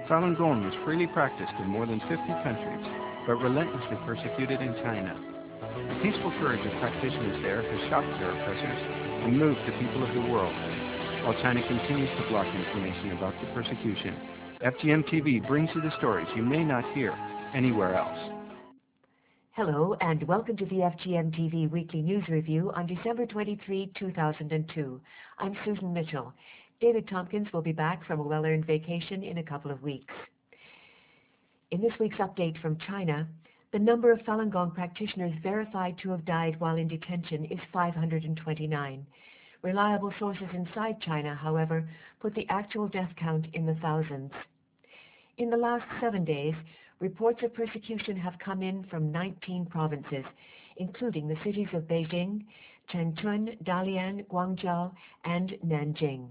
Falun Gong is freely practiced in more than 50 countries, but relentlessly persecuted in China. The peaceful courage of practitioners there has shocked their oppressors and moved the people of the world. While China continues to block information about the persecution, FGM TV brings you the stories you may not hear anywhere else. Hello, and welcome to the FGM TV Weekly News Review on December 23, 2002. I'm Susan Mitchell. David Tompkins will be back from a well-earned vacation in a couple of weeks. In this week's update from China, the number of Falun Gong practitioners verified to have died while in detention is 529. Reliable sources inside China, however, put the actual death count in the thousands. In the last 7 days, reports of persecution have come in from 19 provinces, including the cities of Beijing, Chengchun, Dalian, Guangzhou, and Nanjing.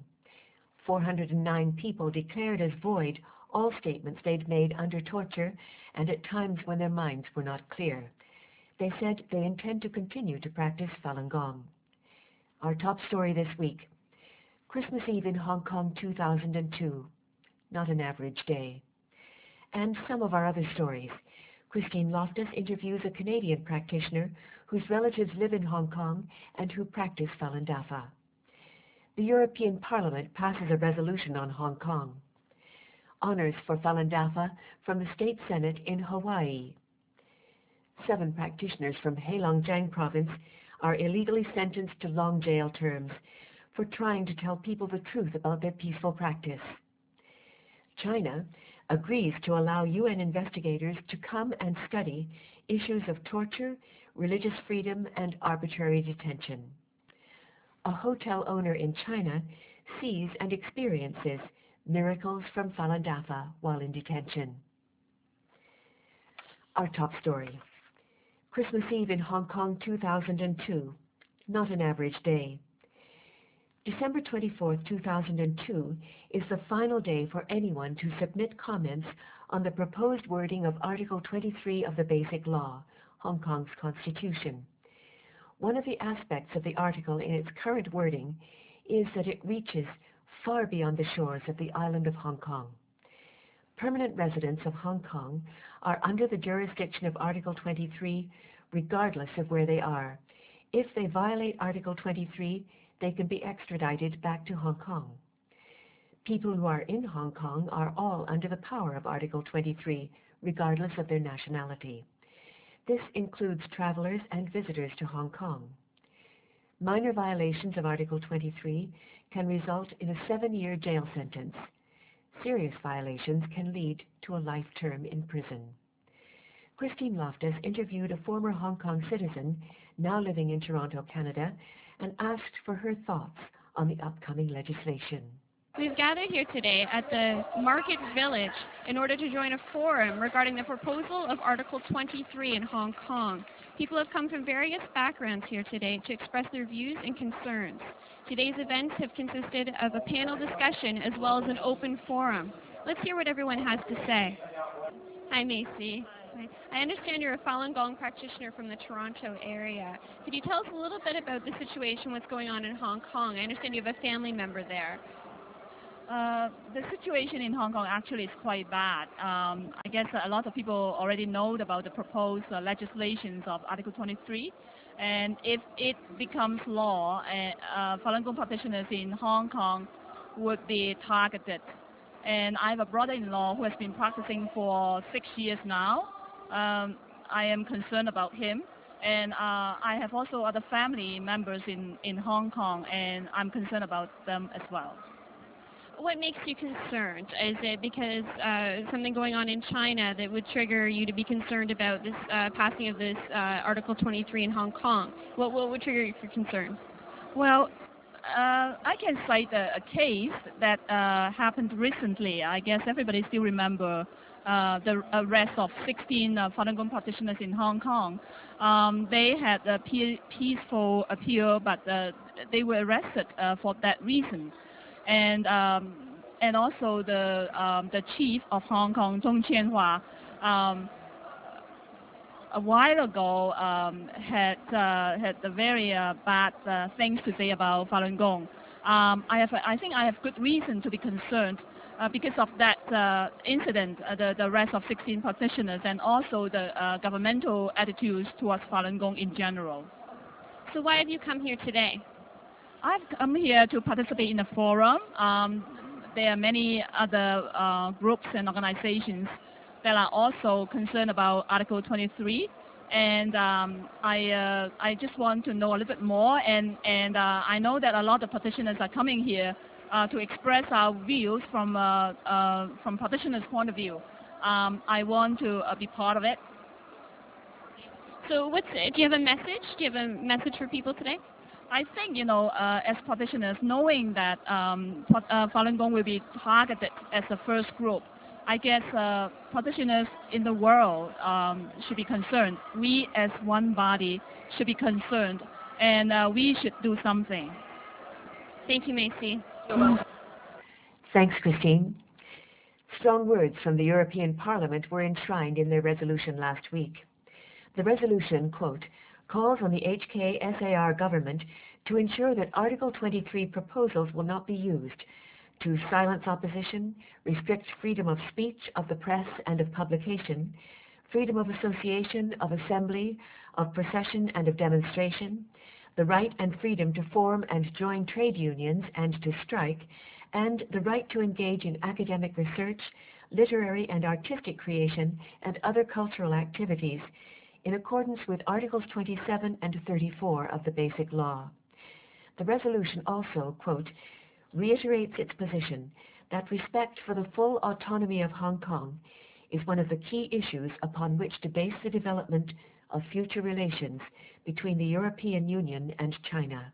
409 people declared as void all statements they'd made under torture and at times when their minds were not clear. They said they intend to continue to practice Falun Gong. Our top story this week: Christmas Eve in Hong Kong 2002. Not an average day. And some of our other stories. Christine Loftus interviews a Canadian practitioner whose relatives live in Hong Kong and who practice Falun Dafa. The European Parliament passes a resolution on Hong Kong. Honors for Falun Dafa from the State Senate in Hawaii. 7 practitioners from Heilongjiang Province are illegally sentenced to long jail terms for trying to tell people the truth about their peaceful practice. China agrees to allow UN investigators to come and study issues of torture, religious freedom, and arbitrary detention. A hotel owner in China sees and experiences miracles from Falun Dafa while in detention. Our top story: Christmas Eve in Hong Kong 2002. Not an average day. December 24, 2002 is the final day for anyone to submit comments on the proposed wording of Article 23 of the Basic Law, Hong Kong's Constitution. One of the aspects of the article in its current wording is that it reaches far beyond the shores of the island of Hong Kong. Permanent residents of Hong Kong are under the jurisdiction of Article 23 regardless of where they are. If they violate Article 23, they can be extradited back to Hong Kong. People who are in Hong Kong are all under the power of Article 23, regardless of their nationality. This includes travelers and visitors to Hong Kong. Minor violations of Article 23 can result in a 7-year jail sentence. Serious violations can lead to a life term in prison. Christine Loftus interviewed a former Hong Kong citizen, now living in Toronto, Canada, and asked for her thoughts on the upcoming legislation. We've gathered here today at the Market Village in order to join a forum regarding the proposal of Article 23 in Hong Kong. People have come from various backgrounds here today to express their views and concerns. Today's events have consisted of a panel discussion as well as an open forum. Let's hear what everyone has to say. Hi, Macy. I understand you're a Falun Gong practitioner from the Toronto area. Could you tell us a little bit about the situation, what's going on in Hong Kong? I understand you have a family member there. The situation in Hong Kong actually is quite bad. I guess a lot of people already know about the proposed legislations of Article 23. And if it becomes law, Falun Gong practitioners in Hong Kong would be targeted. And I have a brother-in-law who has been practicing for 6 years now. I am concerned about him. And I have also other family members in Hong Kong, and I'm concerned about them as well. What makes you concerned? Is it because something going on in China that would trigger you to be concerned about this passing of this Article 23 in Hong Kong? What would trigger you for concern? Well, I can cite a case that happened recently. I guess everybody still remember the arrest of 16 Falun Gong practitioners in Hong Kong. They had a peaceful appeal, but they were arrested for that reason. And also the chief of Hong Kong, Zhong Qianhua, a while ago had a very bad things to say about Falun Gong. I think I have good reason to be concerned Because of that incident, the rest of 16 practitioners and also the governmental attitudes towards Falun Gong in general. So why have you come here today? I've come here to participate in a forum. There are many other groups and organizations that are also concerned about Article 23. And I just want to know a little bit more. And I know that a lot of practitioners are coming here to express our views from practitioners' point of view. I want to be part of it. So do you have a message? Do you have a message for people today? I think, as practitioners, knowing that Falun Gong will be targeted as the first group, I guess practitioners in the world should be concerned. We as one body should be concerned, and we should do something. Thank you, Macy. Thanks, Christine. Strong words from the European Parliament were enshrined in their resolution last week. The resolution, quote, calls on the HKSAR government to ensure that Article 23 proposals will not be used to silence opposition, restrict freedom of speech, of the press and of publication, freedom of association, of assembly, of procession and of demonstration, the right and freedom to form and join trade unions and to strike, and the right to engage in academic research, literary and artistic creation, and other cultural activities, in accordance with Articles 27 and 34 of the Basic Law. The resolution also, quote, reiterates its position that respect for the full autonomy of Hong Kong is one of the key issues upon which to base the development of future relations between the European Union and China.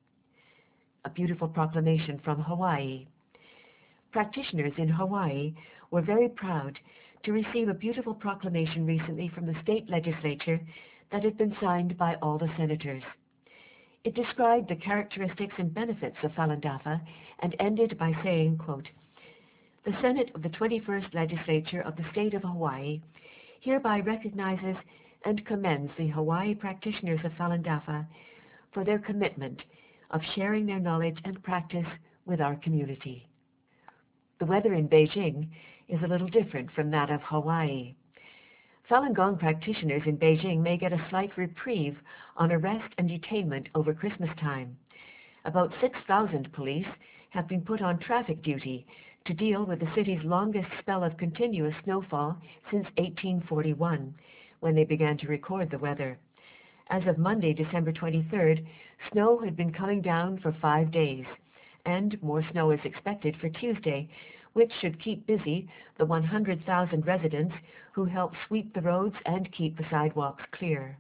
A beautiful proclamation from Hawaii. Practitioners in Hawaii were very proud to receive a beautiful proclamation recently from the state legislature that had been signed by all the senators. It described the characteristics and benefits of Falun Dafa and ended by saying, quote, the Senate of the 21st Legislature of the State of Hawaii hereby recognizes and commends the Hawaii practitioners of Falun Dafa for their commitment of sharing their knowledge and practice with our community. The weather in Beijing is a little different from that of Hawaii. Falun Gong practitioners in Beijing may get a slight reprieve on arrest and detainment over Christmas time. About 6,000 police have been put on traffic duty to deal with the city's longest spell of continuous snowfall since 1841, when they began to record the weather. As of Monday, December 23rd, snow had been coming down for 5 days, and more snow is expected for Tuesday, which should keep busy the 100,000 residents who help sweep the roads and keep the sidewalks clear.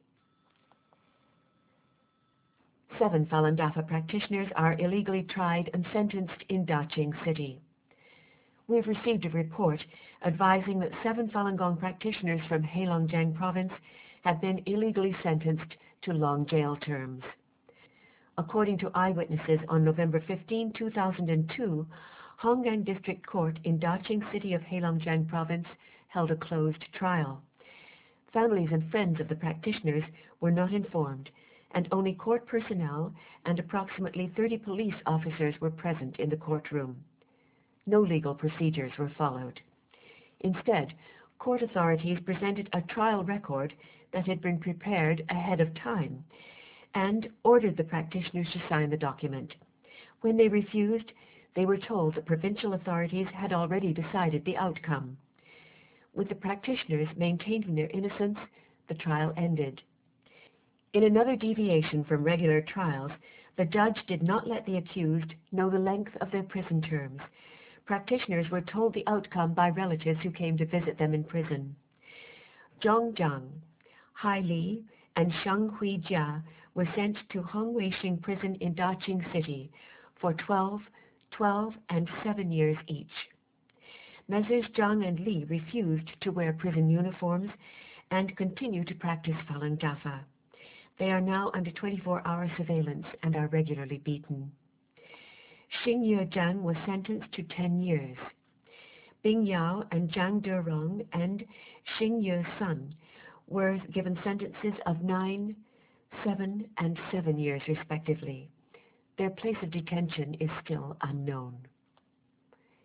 7 Falun Dafa practitioners are illegally tried and sentenced in Daqing City. We've received a report advising that 7 Falun Gong practitioners from Heilongjiang province have been illegally sentenced to long jail terms. According to eyewitnesses, on November 15, 2002, Honggang District Court in Daqing City of Heilongjiang Province held a closed trial. Families and friends of the practitioners were not informed, and only court personnel and approximately 30 police officers were present in the courtroom. No legal procedures were followed. Instead, court authorities presented a trial record that had been prepared ahead of time and ordered the practitioners to sign the document. When they refused, they were told that provincial authorities had already decided the outcome. With the practitioners maintaining their innocence, the trial ended. In another deviation from regular trials, the judge did not let the accused know the length of their prison terms. Practitioners were told the outcome by relatives who came to visit them in prison. Zhong Zhang, Hai Li, and Sheng Hui Jia were sent to Hong Wei Shing Prison in Daqing City for 12, and 7 years each. Messrs. Zhang and Li refused to wear prison uniforms and continue to practice Falun Dafa. They are now under 24-hour surveillance and are regularly beaten. Xing Ye Zhang was sentenced to 10 years. Bing Yao and Zhang Derong and Xing Ye Sun were given sentences of 9, 7, and 7 years respectively. Their place of detention is still unknown.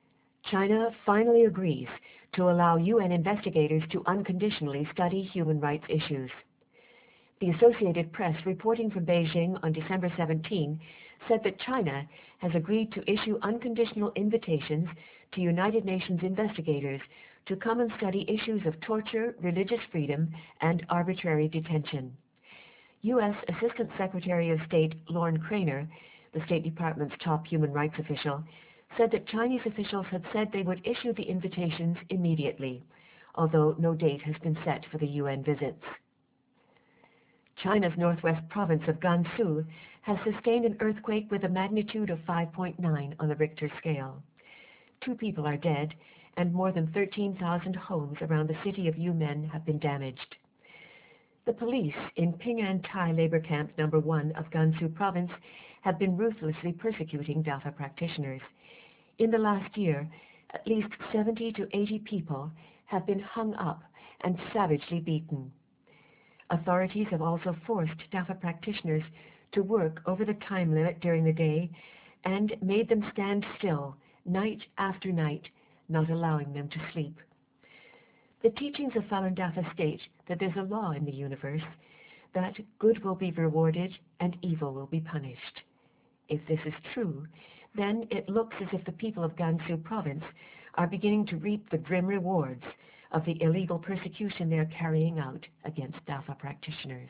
China finally agrees to allow UN investigators to unconditionally study human rights issues. The Associated Press, reporting from Beijing on December 17, said that China has agreed to issue unconditional invitations to United Nations investigators to come and study issues of torture, religious freedom, and arbitrary detention. U.S. Assistant Secretary of State Lorne Craner, the State Department's top human rights official, said that Chinese officials had said they would issue the invitations immediately, although no date has been set for the UN visits. China's northwest province of Gansu has sustained an earthquake with a magnitude of 5.9 on the Richter scale. 2 people are dead, and more than 13,000 homes around the city of Yumen have been damaged. The police in Ping'an Thai Labor Camp No. 1 of Gansu Province have been ruthlessly persecuting DAFA practitioners. In the last year, at least 70 to 80 people have been hung up and savagely beaten. Authorities have also forced DAFA practitioners to work over the time limit during the day and made them stand still night after night, not allowing them to sleep. The teachings of Falun Dafa state that there's a law in the universe, that good will be rewarded and evil will be punished. If this is true, then it looks as if the people of Gansu province are beginning to reap the grim rewards of the illegal persecution they are carrying out against DAFA practitioners.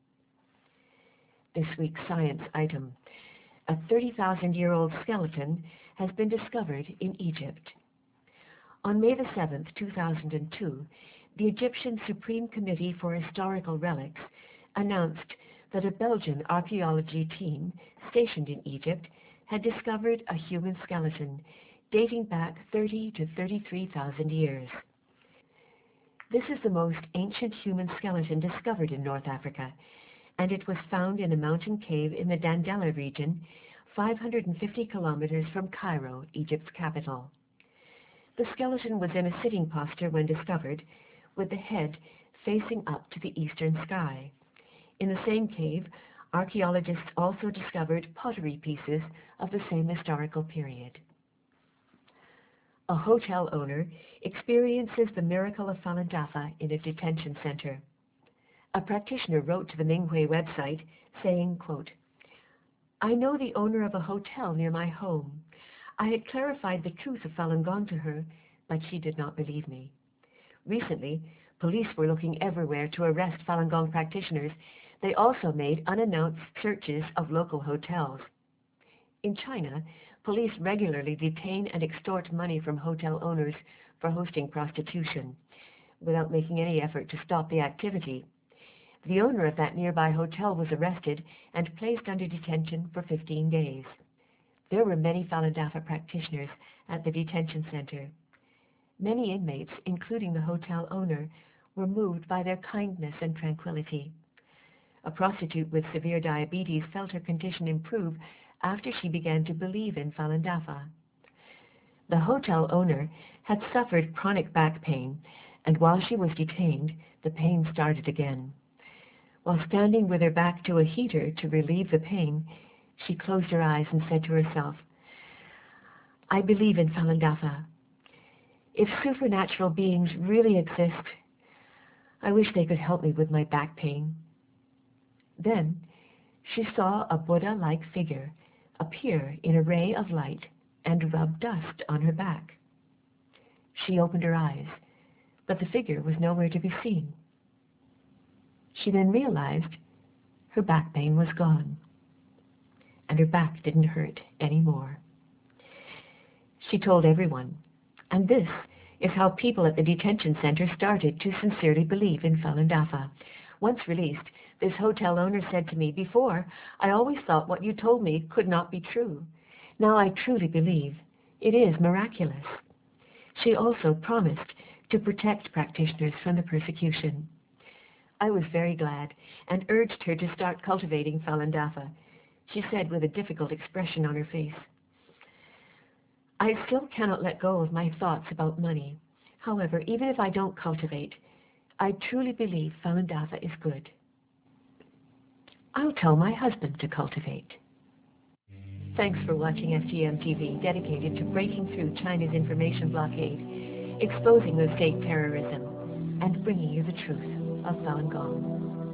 This week's science item: a 30,000-year-old skeleton has been discovered in Egypt. On May the 7th, 2002, the Egyptian Supreme Committee for Historical Relics announced that a Belgian archaeology team stationed in Egypt had discovered a human skeleton dating back 30 to 33,000 years. This is the most ancient human skeleton discovered in North Africa, and it was found in a mountain cave in the Dandela region, 550 kilometers from Cairo, Egypt's capital. The skeleton was in a sitting posture when discovered, with the head facing up to the eastern sky. In the same cave, archaeologists also discovered pottery pieces of the same historical period. A hotel owner experiences the miracle of Falun Dafa in a detention center. A practitioner wrote to the Minghui website saying, quote, "I know the owner of a hotel near my home. I had clarified the truth of Falun Gong to her, but she did not believe me. Recently, police were looking everywhere to arrest Falun Gong practitioners. They also made unannounced searches of local hotels. In China, police regularly detain and extort money from hotel owners for hosting prostitution, without making any effort to stop the activity. The owner of that nearby hotel was arrested and placed under detention for 15 days. There were many Falun Dafa practitioners at the detention center. Many inmates, including the hotel owner, were moved by their kindness and tranquility. A prostitute with severe diabetes felt her condition improve after she began to believe in Falun Dafa. The hotel owner had suffered chronic back pain, and while she was detained, the pain started again. While standing with her back to a heater to relieve the pain, she closed her eyes and said to herself, "I believe in Falun Dafa. If supernatural beings really exist, I wish they could help me with my back pain." Then she saw a Buddha-like figure appear in a ray of light and rub dust on her back. She opened her eyes, but the figure was nowhere to be seen. She then realized her back pain was gone, and her back didn't hurt anymore. She told everyone, and this is how people at the detention center started to sincerely believe in Falun Dafa. Once released, this hotel owner said to me, "Before, I always thought what you told me could not be true. Now I truly believe it is miraculous." She also promised to protect practitioners from the persecution. I was very glad and urged her to start cultivating Falun Dafa. She said with a difficult expression on her face, "I still cannot let go of my thoughts about money. However, even if I don't cultivate, I truly believe Falun Dafa is good. I'll tell my husband to cultivate." Thanks for watching FGM TV, dedicated to breaking through China's information blockade, exposing the state terrorism, and bringing you the truth of Falun Gong.